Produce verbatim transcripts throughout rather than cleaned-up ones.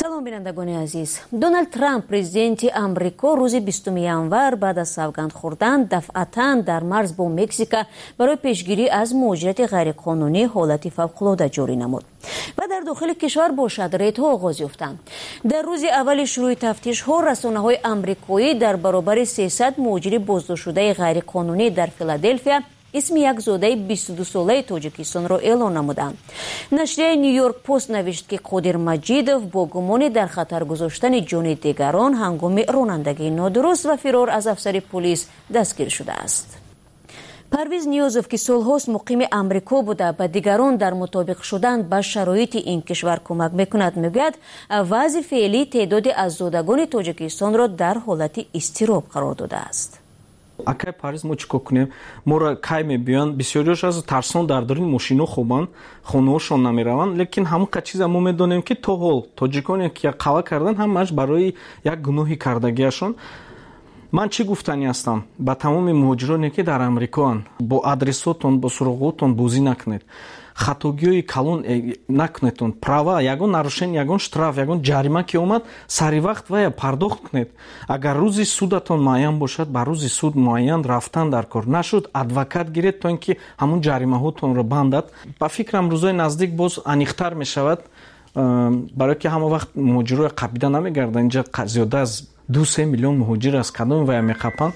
салом бинандагони азиз. Дональд Трамп президенти Амрико рӯзи бистуми январ баъд аз савганд хӯрдан дафъатан дар марз бо Мексика барои пешгирӣ аз муҳоҷирати ғайриқонунӣ ҳолати фавқулода ҷорӣ намуд ва дар дохили кишвар бошад рейдҳо оғоз ёфтанд. Дар рӯзи аввали шурӯъи тафтишҳо расонаҳои амрикоӣ дар баробари сесад муҳоҷири боздоштшудаи ғайриқонунӣ дар Филаделфия исми як зодаи бисту дусолаи Тоҷикистонро эълон намуданд. Нашрияи Нью-Йорк пост навишт ки Қодир Маҷидов бо гумони дар хатар гузоштани ҷони дигарон ҳангоми ронандагии нодуруст ва фирор аз афсари полис дастгир шудааст. Парвиз Ниёзов ки солҳост муқими Амрико буда ба дигарон дар мутобиқ шудан ба шароити ин кишвар кӯмак мекунад, мегӯяд вазъи феълӣ теъдоди аззодагони Тоҷикистонро дар ҳолати изтироб қарор додааст. Акай Париз мо чӣ кор кунем? Моро кай мебиёнд, бисёриёш аз тарсон дар дори мошино хобанд, хонаҳошон намераванд, лекин ҳамон ка чиза мо медонем ки то ҳол тоҷиконе ки қава кардан ҳамааш барои як гуноҳи кардагиашон. Ман чӣ гуфтанӣ ҳастам ба тамоми муҳоҷироне ки дар Амрикоанд? Бо адресотон, бо суроғотон бозӣ накунед. Хатогиҳои калон накунедтон. Права ягон нарушение, ягон штраф, ягон ҷарима ки омад, сари вақт вая пардохт кунед. Агар рӯзи судатон муайян бошад, ба рӯзи суд муайян рафтан дар кор. Нашуд адвокат гиред то ин ки ҳамон ҷаримаҳотонро бандад. Ба фикрам рӯзои наздик боз аниқтар мешавад, барое ки ҳама вақт муҳоҷирои қабида намегарданд. Инҷа зиёда аз ду се миллион муҳоҷир аз кадоми вая меқапанд.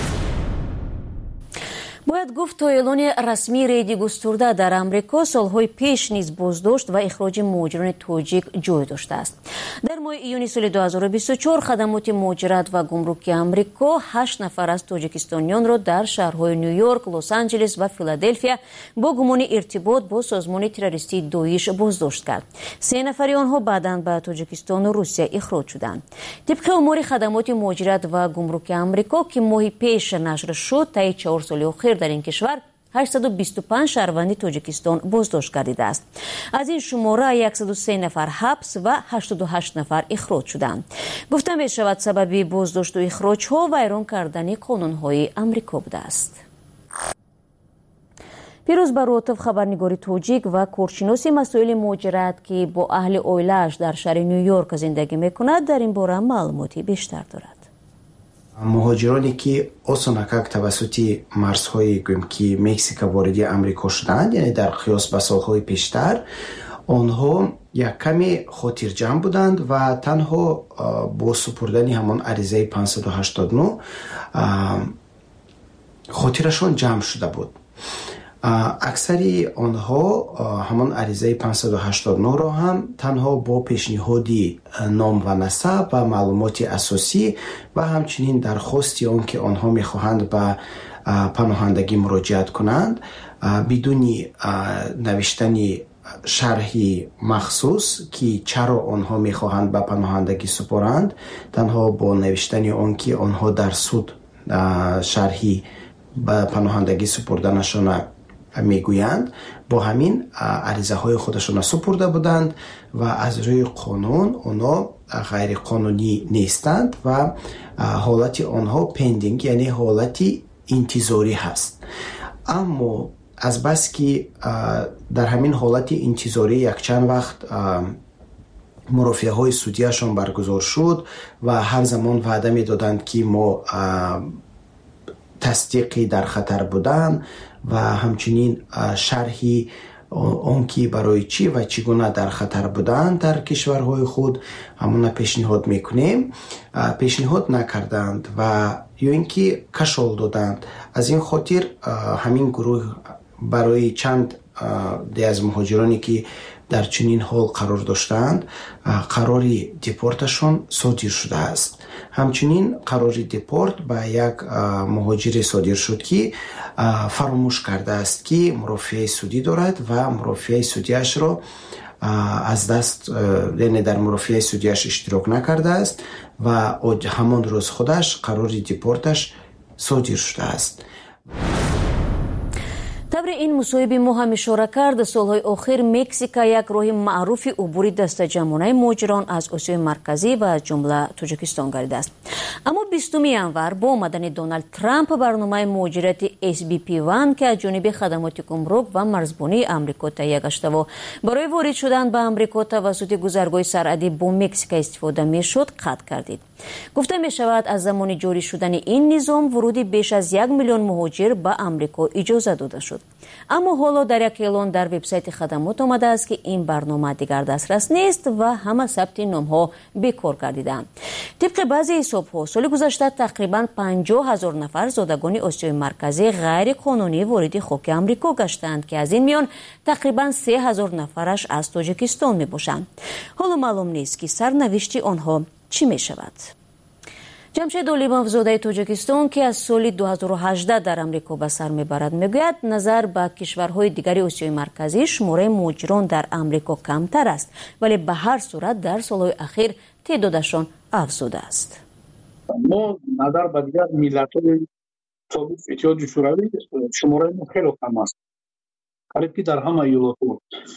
бояд гуфт то эълони расмии рейди густурда дар Амрико солҳои пеш низ боздошт ва ихроҷи муҳоҷирони тоҷик ҷой доштааст. Дар моҳи июни соли ду ҳазору бисту чор хадамоти муҳоҷират ва гумруки Амрико ҳашт нафар аз тоҷикистонёнро дар шаҳрҳои Нью-Йорк, Лос-Анҷелес ва Филаделфия бо гумони иртибот бо созмони террористии Доиш боздошт кард. се нафари онҳо баъдан ба Тоҷикистону Русия ихроҷ шуданд. Тибқи омори хадамоти муҳоҷират ва гумруки Амрико ки моҳи пеш нашр шуд, таи чаҳор соли охир дар ин кишвар ҳаштсаду бисту панҷ шаҳрванди Тоҷикистон боздошт гардидааст. Аз ин шумора яксаду се нафар ҳабс ва ҳаштоду ҳашт нафар ихроҷ шуданд. Гуфта мешавад сабаби боздошту ихроҷҳо вайрон кардани қонунҳои Амрико будааст. Пирӯз Баротов, хабарнигори тоҷик ва коршиноси масоили муҳоҷират ки бо аҳли оилааш дар шаҳри Нью-Йорк зиндагӣ мекунад, дар ин бора маълумоти бештар дорад. муҳоҷироне ки осонакак тавассути марзҳои гӯем ки Мексика вориди Амрико шуданд, яъне дар қиёс ба солҳои пештар, онҳо яккаме хотирҷамъ буданд ва танҳо бо супурдани ҳамон аризаи панҷсаду ҳаштоду нӯ хотирашон ҷамъ шуда буд. аксари онҳо ҳамон аризаи панҷсаду ҳаштоду нӯро ҳам танҳо бо пешниҳоди ном ва насаб ва маълумоти асосӣ ва ҳамчунин дархости он ки онҳо мехоҳанд ба паноҳандагӣ муроҷиат кунанд, бидуни навиштани шарҳи махсус ки чаро онҳо мехоҳанд ба паноҳандагӣ супоранд, танҳо бо навиштани он ки онҳо дар суд шарҳи ба паноҳандагӣ супурданашона мегӯянд, бо ҳамин аризаҳои худашона супурда буданд ва аз рӯи қонун онҳо ғайриқонунӣ нестанд ва ҳолати онҳо пендинг, яъне ҳолати интизорӣ ҳаст. аммо азбас ки дар ҳамин ҳолати интизорӣ якчанд вақт мурофиаҳои судияшон баргузор шуд ва ҳар замон ваъда медоданд ки мо тасдиқи дар хатар будан ва ҳамчунин шарҳи он ки барои чӣ ва чӣ гуна дар хатар буданд дар кишварҳои худ ҳамона пешниҳод мекунем, пешниҳод накарданд ва ё ин ки кашол доданд. аз ин хотир ҳамин гурӯҳ барои чанд де аз муҳоҷироне ки дар чунин ҳол қарор доштанд, қарори депорташон содир шудааст. ҳамчунин қарори депорт ба як муҳоҷире содир шуд ки фаромӯш кардааст ки мурофиаи судӣ дорад ва мурофиаи судиашро аз даст, яъне дар мурофиаи судиаш иштирок накардааст ва ҳамон рӯз худаш қарори депорташ содир шудааст. табри ин мусоҳиби мо ҳам ишора кард, солҳои охир Мексика як роҳи маъруфи убури дастаҷамонаи муҳоҷирон аз Осиёи марказӣ ва аз ҷумла Тоҷикистон гардидааст. Аммо бистуми январ бо омадани Доналд Трамп барномаи муҳоҷирати эс би пи один ки аз ҷониби хадамоти гумрук ва марзбонии амрико таҳия гаштаву барои ворид шудан ба амрико тавассути гузаргоҳи сарҳадӣ бо Мексика истифода мешуд, қатъ гардид. гуфта мешавад аз замони ҷорӣ шудани ин низом вуруди беш аз як миллион муҳоҷир ба амрико иҷоза дода шуд. аммо ҳоло дар як эълон дар вебсайти хадамот омадааст ки ин барнома дигар дастрас нест ва ҳама сабти номҳо бекор гардидаанд. тибқи баъзе ҳисобҳо соли гузашта тақрибан панҷоҳ ҳазор нафар зодагони Осиёи марказӣ ғайриқонунӣ вориди хоки амрико гаштанд ки аз ин миён тақрибан се ҳазор нафараш аз Тоҷикистон мебошанд. ҳоло маълум нест ки сарнавишти онҳо чӣ мешавад. ҷамшед олимовзодаи Тоҷикистон ки аз соли ду ҳазору ҳаждаҳ дар амрико ба сар мебарад мегӯяд назар ба кишварҳои дигари Осиёи марказӣ шумораи муҳоҷирон дар амрико камтар аст, вале ба ҳар сурат дар солҳои ахир теъдодашон афзудааст. мо назар ба дигар миллатҳои собиқ иттиҳоди шӯравӣ шумораи мо хеле кам аст, қариб ки дар ҳама иёлотҳо.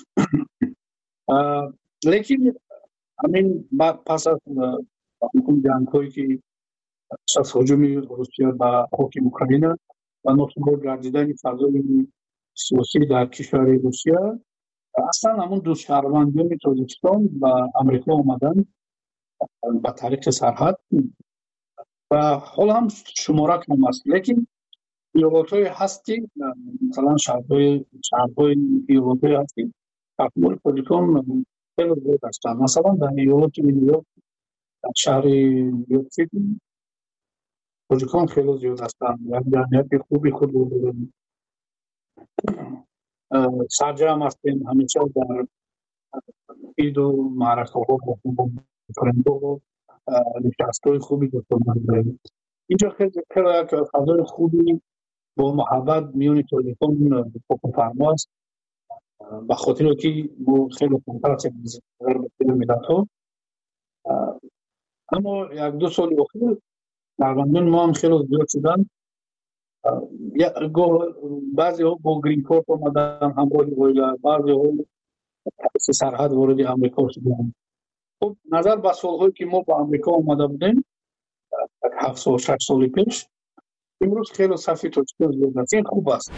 лекин ҳамин пас аз ҷангҳое ки аз ҳуҷуми Русия ба хоки Украина ва носугор гардидани фазои сиёсӣ дар кишвари Русия, аслан ҳамун ду шаҳрвандони Тоҷикистон ба амрико омаданд ба тариқи сарҳад ва ҳол ҳам шумора кам аст. лекин иёлотҳои ҳасти масалан шаҳрҳои шаҳрҳои иёлотҳои ҳасти таҳмили Тоҷикистон хеле зиёд ҳастанд. масалан дар иёлоти Ню-Йорк, дар шаҳри Ню-Йорк Сити тоҷикон хеле зиёд ҳастанд. як ҷамъияти хуби худ дорем. сарҷам ҳастем ҳамеша дар иду маъракаҳо бо френдҳо нишастҳои хуби дӯстона дорем. инҷо хеле як фазои хуби бо муҳаббат миёни тоҷикон фокуфармо аст, ба хотире ки мо хеле камтар ҳастем дар бақияи миллатҳо. аммо як ду соли охир шаҳрвандони мо ҳам хеле зиёд шуданд. баъзеҳо бо грин корт омадан ҳамроҳи оила, баъзеҳо тариқи сарҳад вориди амрико шуданд. хуб назар ба солҳое ки мо ба амрико омада будем ҳафт сол шаш соли пеш, имрӯз хеле сафи тоҷикон зиёд аст. ин хуб аст.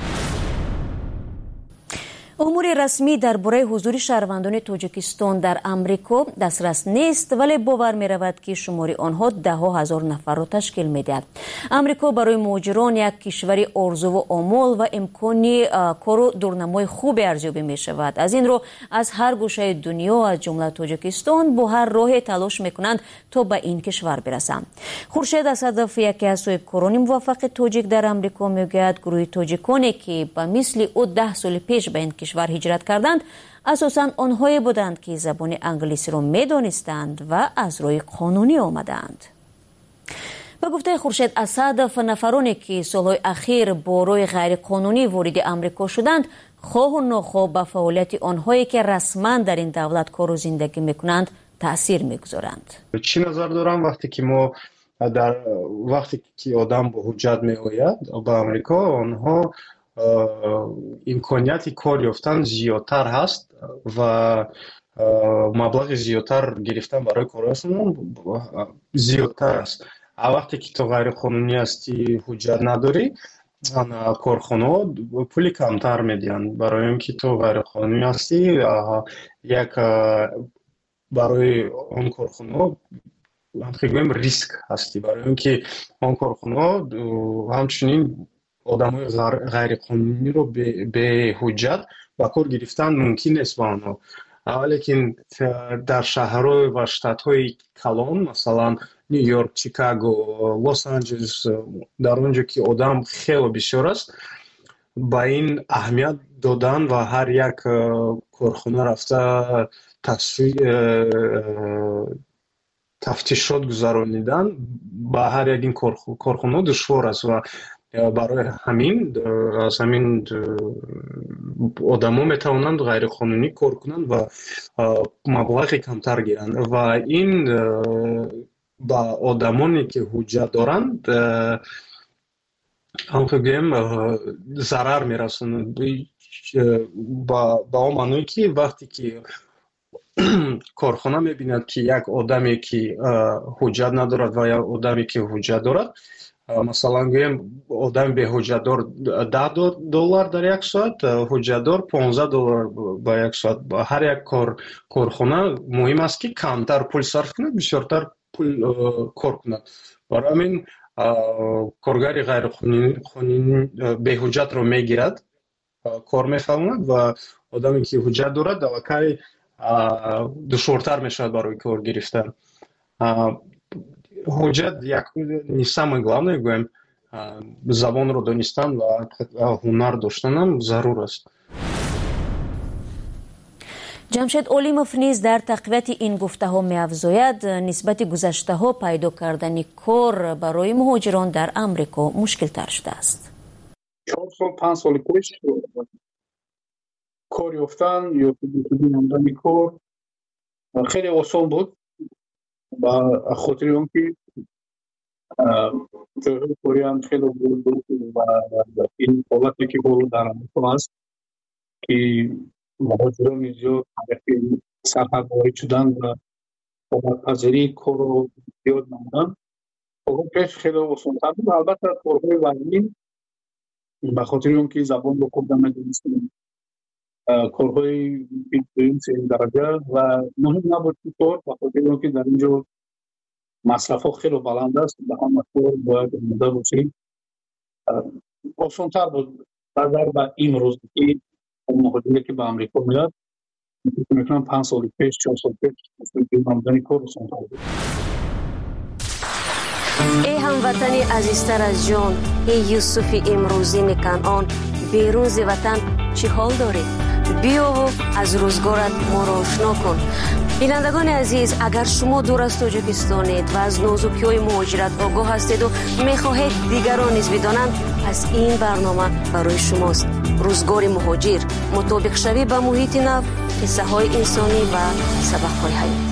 умури расмӣ дар бораи ҳузури шаҳрвандони Тоҷикистон дар амрико дастрас нест, вале бовар меравад ки шумори онҳо даҳҳо ҳазор нафарро ташкил медиҳад. амрико барои муҳоҷирон як кишвари орзуву омол ва имкони кору дурнамои хубе арзёбӣ мешавад. аз ин рӯ аз ҳар гӯшаи дунё аз ҷумла Тоҷикистон бо ҳар роҳе талош мекунанд то ба ин кишвар бирасанд. хуршед асадов, яке аз соҳибкорони муваффақи тоҷик дар амрико, мегӯяд гурӯҳи тоҷиконе ки ба мисли ӯ даҳ соли пеш ба ин кишвар ҳиҷрат карданд, асосан онҳое буданд ки забони англисиро медонистанд ва аз роҳи қонунӣ омаданд. ба гуфтаи Хуршед Асадов, нафароне ки солҳои ахир бо роҳи ғайриқонунӣ вориди амрико шуданд, хоҳу нохоҳ ба фаъолияти онҳое ки расман дар ин давлат кору зиндагӣ мекунанд таъсир мегузоранд. чӣ назар дорам вақте ки мо дар вақте ки одам бо ҳуҷҷат меояд ба амрико, онҳо имконияти кор ёфтан зиёдтар ҳаст ва маблағи зиёдтар гирифтан барои корашон зиёдтар аст. а вақте ки то ғайриқонунӣ ҳастӣ, ҳуҷҷат надорӣ, корхонаҳо пули камтар медиҳанд, барои он ки то ғайриқонунӣ ҳастӣ, як барои он корхонаҳо ҳамхигӯем риск ҳастӣ, барои он ки он корхонаҳо ҳамчунин одамои ғайриқонуниро беҳуҷҷат ба кор гирифтан мумкин нест ба онҳо. лекин дар шаҳрҳо ва штатҳои калон, масалан Нью-Йорк, Чикаго, Лос-Анҷелес, дар он ҷо ки одам хеле бисёр аст, ба ин аҳамият додан ва ҳар як корхона рафта тафтишот гузаронидан ба ҳар як ин корхонаҳо душвор аст ва барои ҳамин аз ҳамин одамо метавонанд ғайриқонунӣ кор кунанд ва маблағи камтар гиранд ва ин ба одамоне ки ҳуҷҷат доранд ҳамон гӯем зарар мерасонад ба ба он маъное ки вақте ки корхона мебинад ки як одаме ки ҳуҷҷат надорад ва як одаме ки ҳуҷҷат дорад, масалан гӯем одами беҳуҷҷатдор даҳ доллар дар як соат, ҳуҷҷатдор понздаҳ доллар ба як соат. Ҳар як корхона муҳим аст ки камтар пул сарф кунад, бисёртар пул кор кунад. Барои ҳамин коргари ғайриқонунӣ беҳуҷҷатро мегирад, кор мефаҳмад ва одаме ки ҳуҷҷат дорад аллакай душвортар мешавад барои кор гирифтан. ҳуҷҷат як не самое главное гӯем, забонро донистан ва ҳунар доштанам зарур аст. ҷамшед Олимов низ дар тақвияти ин гуфтаҳо меафзояд, нисбати гузаштаҳо пайдо кардани кор барои муҳоҷирон дар Амрико мушкилтар шудааст. чор сол панҷ соли пеш кор ёфтан ё намудани кор хеле осон буд, ба хотири он ки ҷойҳои кориам хеле буд ва ин ҳолате ки ҳоло дар Амрико аст ки муҳоҷирони зиёд сарҳад ворид шудан ва омадпазирии корро зиёд намуданд. корҳо пеш хеле осонтар буд. Албатта корҳои вазнин ба хотири он ки забонро хуб намедонистем, корҳои дуюм сеюм дараҷа ва муҳим набуд ки кор ба хотири он ки дар ин ҷо масрафҳо хеле баланд аст, ба ҳама кор бояд омода бошед. Осонтар буд назар ба имрӯз ки муҳоҷире ки ба Амрико меяд, мекунам панҷ соли пеш чор соли пеш намудани кор осонтар буд. ای هموطنی عزیزتر از جان، ای یوسف امروزین کنعان، بیرون ز وطن چه حال داری؟ بیا و از روزگارت ما را آشنا کن. بینندگان عزیز، اگر شما دور از تاجیکستانید و از نازکی‌های مهاجرت آگاه هستید و می‌خواهید دیگران نیز بدانند، پس این برنامه برای شماست. روزگار مهاجر، مطابق شوی به محیط نو، قصه‌های انسانی و سبق‌های حیاتی.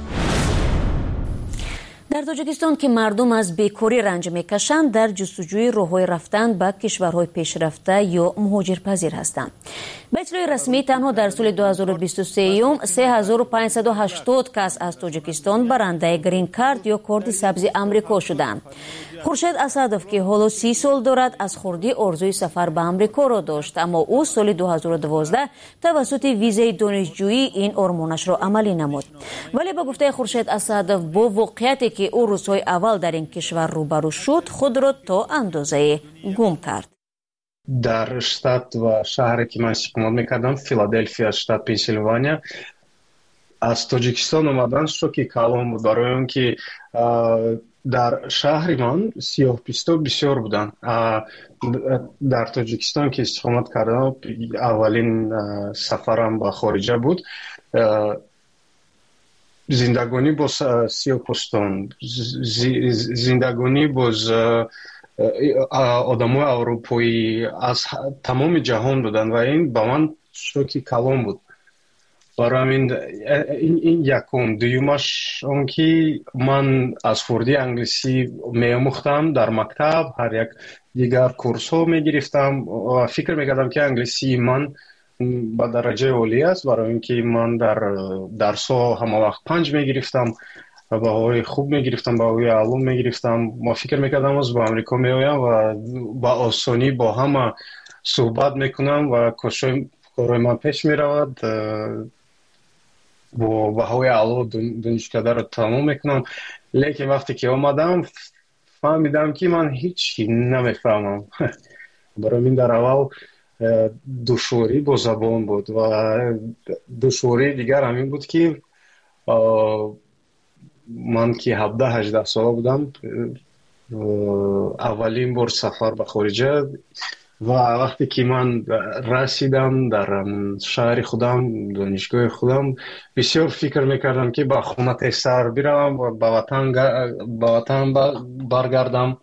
در تاجیکستان که مردم از بیکاری رنج میکشند، در جستجوی راه‌های رفتن به کشورهای پیشرفته یا مهاجرپذیر هستند. به اطلاع رسمی تنها در سال دو هزار و بیست و سه سه هزار و پانصد و هشتاد کس از تاجیکستان برنده گرین کارت یا کارت سبز آمریکا شدند. خورشید اسدов که حالا سی سال دارد از خردی آرزوی سفر به آمریکا را داشت، اما او سال دو هزار و دوازده توسط ویزای دانشجویی این آرمانش را عملی نمود. ولی به گفته خورشید اسدов با واقعیتی که او روزهای اول در این کشور روبرو شد، خود را تا اندازه گم کرد. در شتات و شهری که من استقامت میکردم، فیلادلفیا، شتات پنسیلوانیا، از تاجیکستان اومدن شوکی کلان بود، برای اون که در شهر من سیاه پوستا بسیار بودن. در تاجیکستان که استقامت کردم، اولین سفرم به خارجه بود. زندگانی با سیاه پوستان، زندگانی باز آدمای اروپایی از تمام جهان بودن و این با من شوکی کلان بود. برای همین این این یکم. دویمش اون که من از خردی انگلیسی می‌آموختم در مکتب، هر یک دیگر کورس ها می‌گرفتم و فکر می‌کردم که انگلیسی من با درجه عالی است، برای اینکه من در درس ها همه وقت پنج می‌گرفتم، بهایی خوب می‌گرفتم، بهایی علوم می‌گرفتم. ما فکر می‌کردم از با آمریکا می‌آیم و با آسانی با همه صحبت می‌کنم و کارهای کارهای من پیش می‌رود. با بهایی علوم دانشکده را تمام میکنم. لیکن وقتی که آمدم فهمیدم که من هیچی نمیفهمم. برای من در اول دشواری با زبان بود و دشواری دیگر همین بود که من که هفده هجده ساله بودم، اولین بار سفر به خارجه و وقتی که من رسیدم در شهر خودم، دانشگاه خودم، بسیار فکر میکردم که با خونه تیسر بیرم و به وطن با وطن برگردم.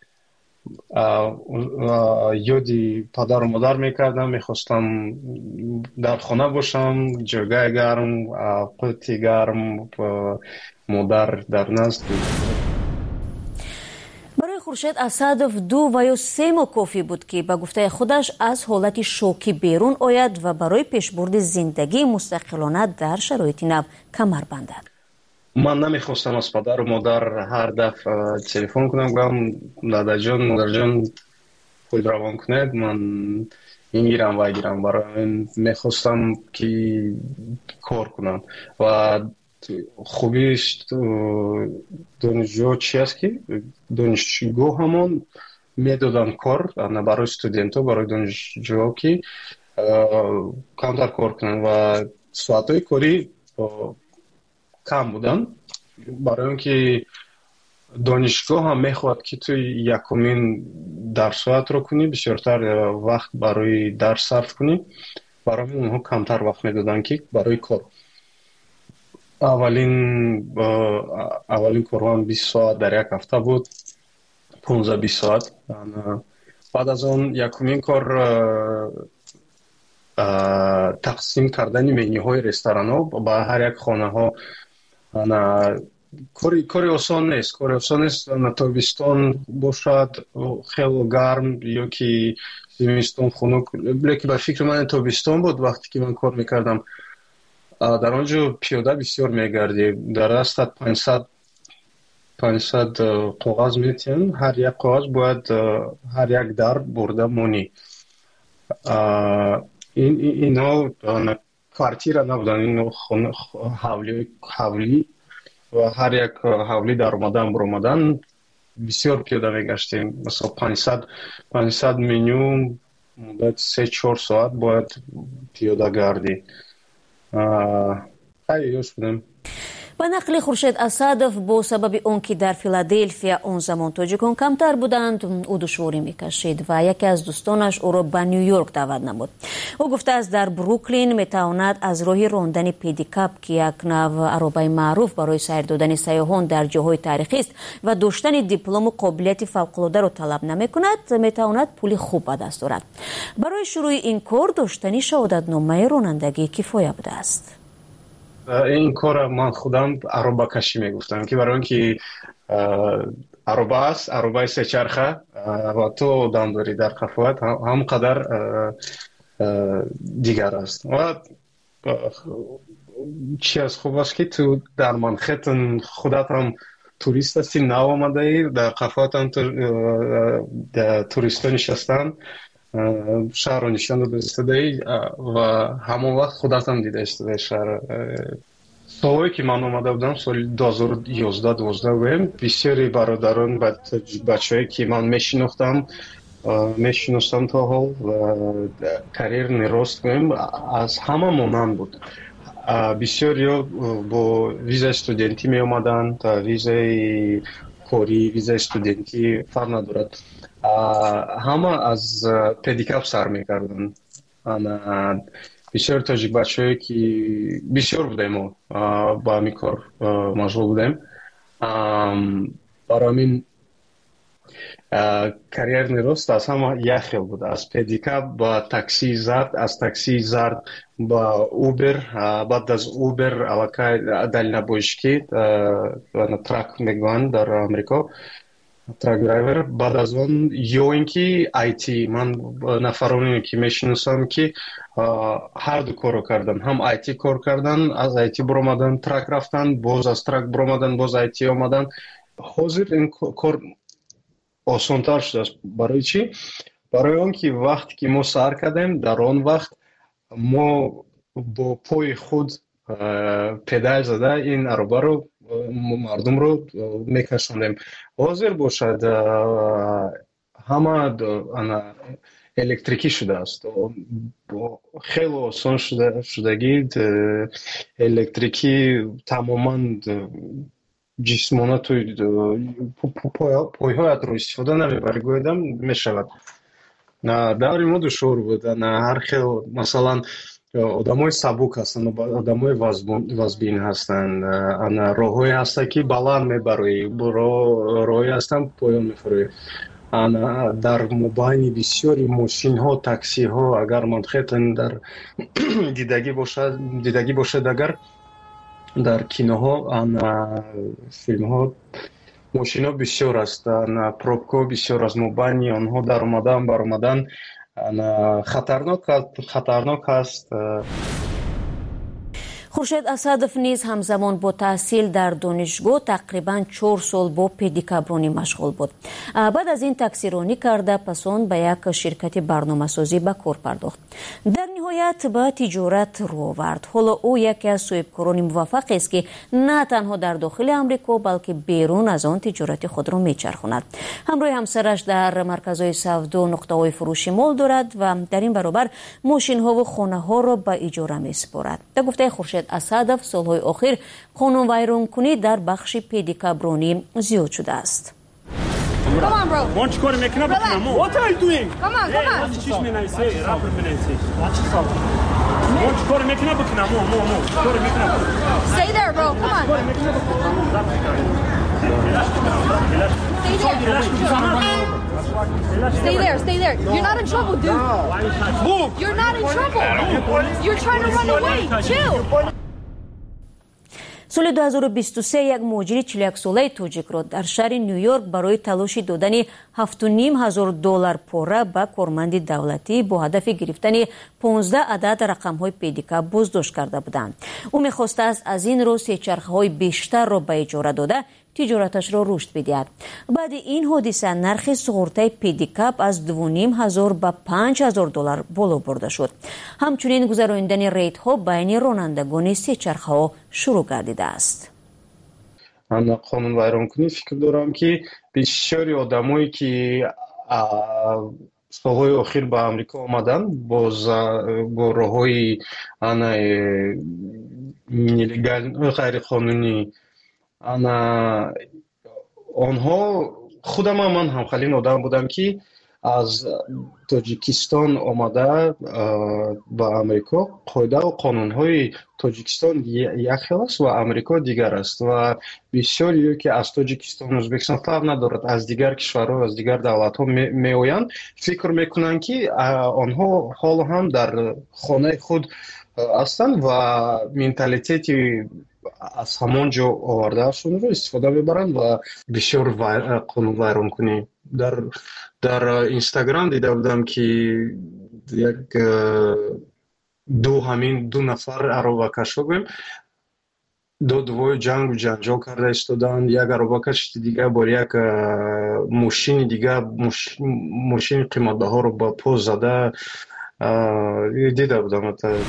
یادی پدر و مادر میکردم، میخواستم در خانه باشم، جایگاه گرم، قوتی گرم، مادر در نزد. برای خورشید اسدов دو و یا سه ماه کافی بود که به گفته خودش از حالت شوکی بیرون آید و برای پیشبرد زندگی مستقلانه در شرایط نو کمر بندد. من نمیخواستم از پدر و مادر هر دفعه تلفن کنم گفتم دادا جان مادر جان خود روان کنید من میگیرم و گیرم برای میخواستم که کار کنم و خوبیش دانشجو چی است که دانشجو همون میدادن کار برای استودنت ها برای دانشجو که کمتر کار کنن و ساعت های کاری کم بودن برای اینکه دانشگاه هم میخواد که توی یکمین درس ساعت رو کنی بسیارتر وقت برای درس صرف کنی برای اونها کمتر وقت میدادن که برای کار اولین اولین کارم بیست ساعت در یک هفته بود پانزده بیست ساعت بعد از اون یکمین کار تقسیم کردن منیو های رستوران ها با هر یک خانه ها کاری کاری آسان نیست کاری آسان نیست تابستان باشد خیلی گرم یا که زمستان خنک لیکن به فکر من تابستان بود وقتی که من کار میکردم در آنجا پیاده بسیار میگردی در دستت پانصد پانصد کاغذ میتین هر یک کاغذ باید هر یک در برده مونی این اینا کارتیر نبودن این حولی حولی و هر یک حولی در اومدن بر اومدن بسیار پیاده میگشتیم مثلا پانصد پانصد منیو مدت سه چهار ساعت باید پیاده گردی خیلی یوش بودم. با نقل خورشید اسدов با سبب اون که در فیلادلفیا اون زمان تاجیکان کمتر بودند او دشواری میکشید و یکی از دوستانش او را به نیویورک دعوت نمود. او گفته است در بروکلین میتواند از راه راندن پدیکاپ که یک نوع عربه معروف برای سیر دادن سیاحان در جاهای تاریخی است و داشتن دیپلم و قابلیت فوق‌العاده را طلب نمیکند میتواند پول خوب به دست آورد. برای شروع این کار داشتن شهادتنامه رانندگی کفایه بوده است. این کار من خودم عربه کشی میگفتم که برای اینکه عربه است عربه سه چرخه و تو دم داری در قفوت هم قدر دیگر است و چی از خوب است که تو در منخیتن خودت هم توریست هستی نو آمده ای در قفوت هم توریست ها نشستن شهر رو نشان داده استده و همون وقت خودت هم دیده استده شهر سالهایی که من آمده بودم سال دو هزار و یازده دوازده بودم بسیاری برادران بچه هایی که من میشناختم میشناختم تا حال و کریر نراست بودم از همه مانند بود بسیاری با ویزا استودنتی می آمدن تا ویزای کاری ویزا استودنتی فرق ندارد همه از پدیکاپ سر میکردن بسیار تاجیک بچه هایی که بسیار بودیم با همی کار مشغول بودیم برای همین کریر نیروست از همه یک خیل بود از پدیکاپ با تاکسی زرد از تاکسی زرد با اوبر بعد از اوبر علاقه دلینا بوشکی ترک میگوان در امریکا ترک درایور بعد از اون یا اینکه آیتی من نفرانی که میشناسم که هر دو کارو کردن هم آیتی کار کردن از آیتی برآمدن ترک رفتن باز از ترک برآمدن باز آیتی آمدن حاضر این کار آسان‌تر شده است برای چی برای اون که وقتی که ما سر کردیم در آن وقت ما با پای خود پدال زده این عربه رو مردم رو میکشوندیم حاضر باشد همه الکتریکی شده است خیلی آسان شده شدگی الکتریکی تماما جسمانه توی پایهایت رو استفاده نمیبری گویدم میشود در ما دشوار بود هر خیلی مثلا آدمای سبک هستن آدمای وزبین هستن راههای هستن که بلند میبروی راههای هستن پایان میفروی در مبین بسیاری ماشین ها تاکسی ها اگر منخیتن در دیدگی باشد دیدگی باشد اگر در کینوها فیلم ها мошино бисёр аст, пробкаҳо бисёр аст. мо байни онҳо дар омадан баромадан хатарнок хатарнок аст. хуршед асадов низ ҳамзамон бо таҳсил дар донишгоҳ тақрибан чор сол бо педикабронӣ машғул буд. баъд аз ин таксиронӣ карда пас он ба як ширкати барномасозӣ ба кор пардохт. дар ниҳоят ба тиҷорат рӯ овард. ҳоло ӯ яке аз соҳибкорони муваффақест ки на танҳо дар дохили амрико балки берун аз он тиҷорати худро мечархонад. ҳамроҳи ҳамсараш дар марказҳои савдо нуқтаҳои фурӯши мол дорад ва дар ин баробар мошинҳову хонаҳоро ба иҷора месупорад. ба гуфтаи хуршед асадов солҳои охир қонунвайронкунӣ дар бахши педикабронӣ зиёд шудааст. Come on, bro. Want you go to make up? What are you doing? Come on, come on. Teach me now. Say, rapper Menense. Watch yourself. Want you go to make up? Come on, more, more. Go to make up. Stay there, bro. Come on. Stay there. Stay there. Stay there. You're not in trouble, dude. Move. You're not in trouble. You're trying to run away. Chill. соли ду ҳазору бисту се як муҳоҷири чилу як солаи тоҷикро дар шаҳри нью-йорк барои талоши додани ҳафту ним ҳазор доллар пора ба корманди давлатӣ бо ҳадафи гирифтани понздаҳ адад рақамҳои педикаб боздошт карда буданд. ӯ мехостааст аз ин роҳ сечархаҳои бештарро ба иҷора дода тиҷораташро рушд бидиҳад. баъди ин ҳодиса нархи суғуртаи педикаб аз ду ним ҳазор ба панҷ ҳазор доллар боло бурда шуд. ҳамчунин гузарондани рейдҳо байни ронандагони сечархаҳо шурӯъ гардидааст. ман қонунвайронкунӣ фикр дорам ки бисёри одамое ки солҳои охир ба амрико омадан бо роҳҳои нелегал ғайриқонунӣ ана онҳо худам ман ҳамхалин одам будам ки аз тоҷикистон омада ба амрико қоидаву қонунҳои тоҷикистон як хел аст ва амрико дигар аст ва бисёриё ки аз тоҷикистон ӯзбекистон фарқ надорад аз дигар кишварҳо аз дигар давлатҳо меоянд фикр мекунанд ки онҳо ҳоло ҳам дар хонаи худ ҳастанд ва менталитети аз ҳамон ҷо овардаашонро истифода мебаранд ва бисёр қонунвайронкунӣ дар дар инстаграм дида будам ки як ду ҳамин ду нафар аробакашҳо гӯем додувои ҷангу ҷанҷол карда истоданд. як аробакаши дигар бо як мошини дигар мошини қиматбаҳоро ба по зада дида будам.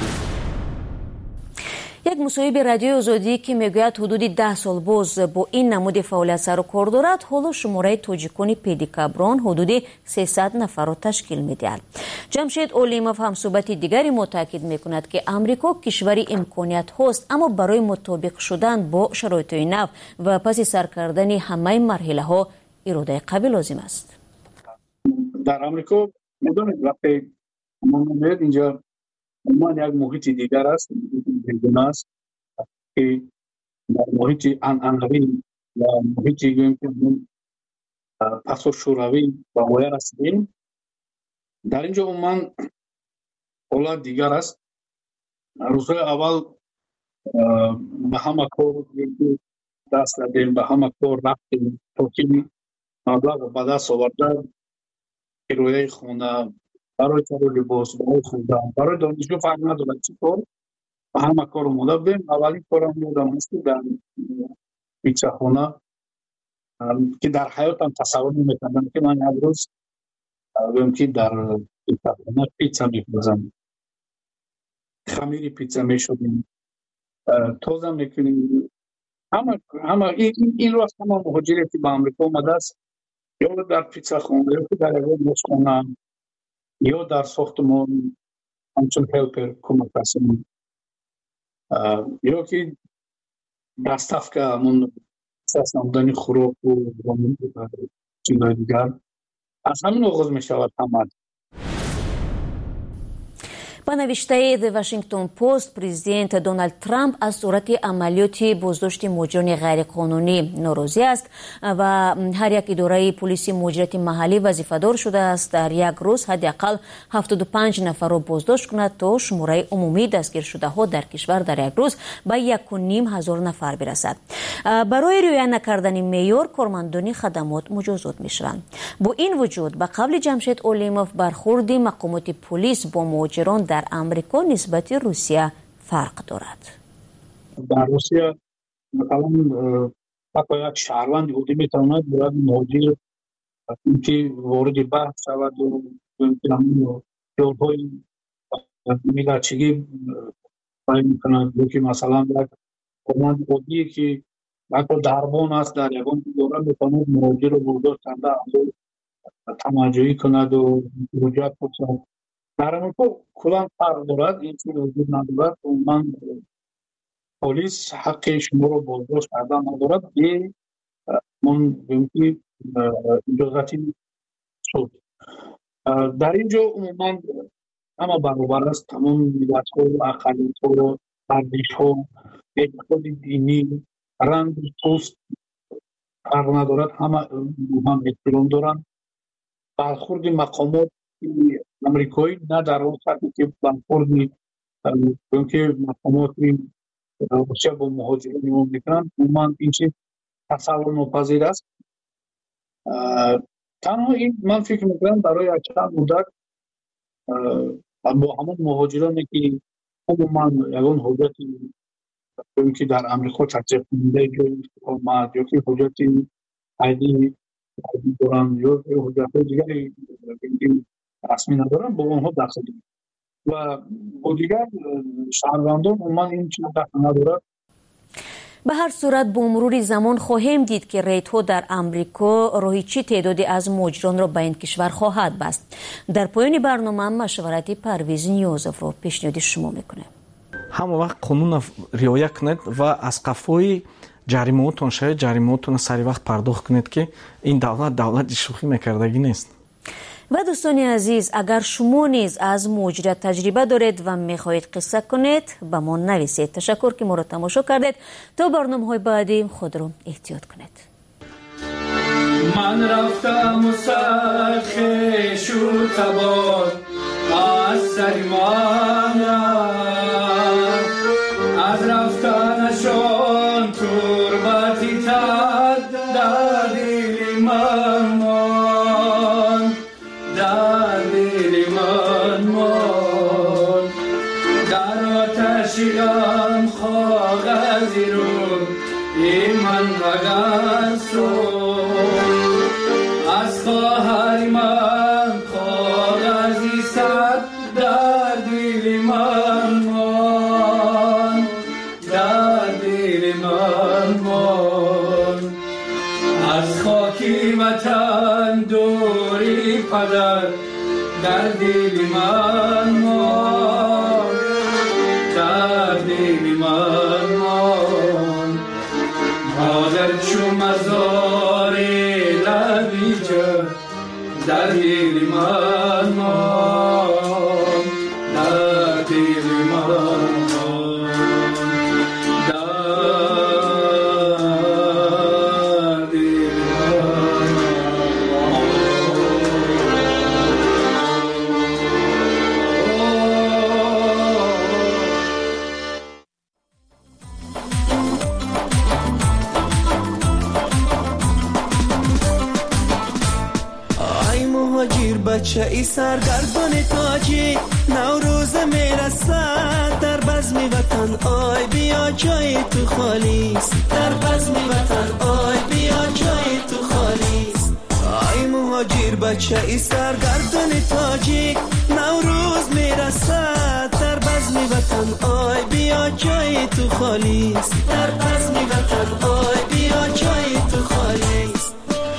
як мусоҳиби радиои озодӣ ки мегӯяд ҳудуди даҳ сол боз бо ин намуди фаъолият сару кор дорад, ҳоло шумораи тоҷикони педикаброн ҳудуди сесад нафарро ташкил медиҳад. ҷамшед олимов ҳамсӯҳбати дигари мо таъкид мекунад ки амрико кишвари имкониятҳост, аммо барои мутобиқ шудан бо шароитҳои нав ва паси сар кардани ҳамаи марҳилаҳо иродаи қавӣ лозим аст. дар амрико медонед вақте мо меояд инҷа умуман як муҳити дигар аст, бегуна аст ки дар муҳити анъанавӣ ва муҳити гӯем ки пасошӯравӣ ба воя расидем. дар ин ҷо умуман ҳолат дигар аст. рӯзҳои аввал ба ҳама кор даст дадем, ба ҳама кор рафтем то ки маблағро ба даст оварда кирояи хона, барои каро либос, барои хӯрдан, барои донишгоҳ фарқ надорад чӣ кор, ба ҳама кор омода будем. аввалин корам ёдам аст ки дар питсахона ки дар ҳаётам тасаввур наметавонам ки ман як рӯз гӯем ки дар питсахона питса мефурӯзам. хамири питса мешудем, тоза мекунем. ҳама ҳама ин рост ҳама муҳоҷире ки ба амрико омадааст ё дар питсахона ё ки дар ягон ошхона ё дар сохтмон ҳамчун ҳелпер кӯмакрасон ё ки даставка ҳамон намудани хӯроку чизои дигар аз ҳамин оғоз мешавад ҳама. ба با نوشته The Washington Post پرزیدنت دونالد ترامپ از صورت عملیات بازداشت مهاجران غیرقانونی ناراضی است و هر یک اداره پلیس مهاجرت محلی وظیفه‌دار شده است در یک روز حداقل هفتاد و پنج نفر را بازداشت کند تا شماره عمومی دستگیر شده ها در کشور در یک روز به یک و نیم هزار نفر برسد. برای رعایت نکردن معیار کارمندان خدمات مجازات می‌شوند. با این وجود به قول جمشید اولیموف برخورد مقامات پلیس با مهاجران در امریکا نسبت روسیه فرق دارد. در روسیه مثلا حتی یک شهروند یهودی میتواند باید مهاجر که وارد بحث شود و یادهای میلچگی باید میکند که مثلا یک کارمند یهودی که حتی دربان است در یکان دوره میتواند مهاجر رو برداشت کنده تماجویی کند و رجوعات بکنند. در امریکا کلان فرق دارد، این چیز وجود ندارد. من پلیس حق شما رو بازداشت کردن ندارد به من بمکی اجازتی شد. در اینجا عموما همه برابر است، تمام ملت ها، اقلیت ها، ارزش ها، اعتقاد دینی، رنگ پوست فرق ندارد، همه هم احترام دارند. برخورد مقامات امریکایی نه در اون سطحی که برخورد چون که مقامات روسیه با مهاجران نگاه میکنند، عموما این چیز تصور ناپذیر است. تنها این من فکر میکنم برای چند مدت با همون مهاجرانی که عموما یگان حجتی چون که در امریکا تطبیق کننده جای اقامت یا که حجتی عیدی دارن یا حجت دیگری رسمی ندارن با اونها دخل دارن و با دیگر شهروندان عموما این چیز دخل ندارد. به هر صورت با مرور زمان خواهیم دید که ریت‌ها در امریکا راهی چی تعدادی از مهاجران را به این کشور خواهد بست. در پایان برنامه مشورت پرویز نیازов را پیشنهاد شما میکنه. همه وقت قانون رعایت کنید و از قفای جریمه‌تون شاید جریمه‌تون سری وقت پرداخت کنید که این دولت دولت شوخی میکردگی نیست. و دوستان عزیز، اگر شما نیز از مهاجرت تجربه دارید و میخواهید قصه کنید به ما نویسید. تشکر که ما را تماشا کردید. تا برنامه‌های بعدی خود را احتیاط کنید. من رفتم و سرخ شو تبار از سر من از رفتنشان تربتی تد در دل من مان در دل من مان در آتشیم کاغذی رو ای من اگر سو از خواهر من کاغذی صد در دل من مان در دل من مان از خاکی وطن دوری پدر در دل من مان در دل من مان مادر چو مزار لبی جا در دل من مان در دل من مان در دل بچه ای سرگردان تاجی نوروز میرسد در بزم وطن آی بیا جای تو خالیست در بزم وطن آی بیا جای تو خالیست آی مهاجر بچه ای سرگردان تاجی نوروز میرسد در بزم وطن آی بیا جای تو خالیست در بزم وطن آی بیا جای تو خالیست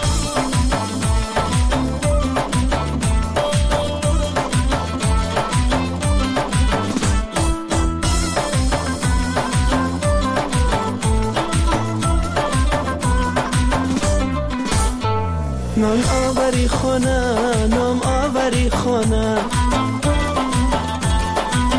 نام آوری خونه نام آوری خونه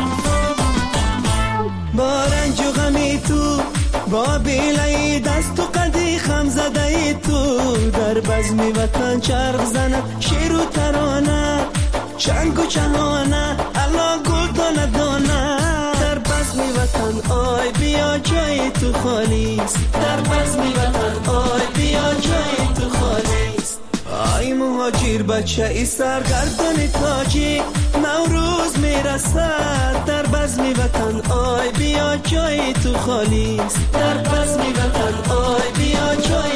با بیلای دست و قدی خم زده تو در بزم وطن چرخ زند شیر و ترانه چنگ و چهانه الا گل دانه دانه در بزم وطن آی بیا جای تو خالیست در بزم وطن آی بیا جای تو خالیست آی مهاجر بچه ای سرگردان تاجی نوروز میرسد در بزم وطن آی بیا جای تو خالیست در بزم وطن آی بیا جای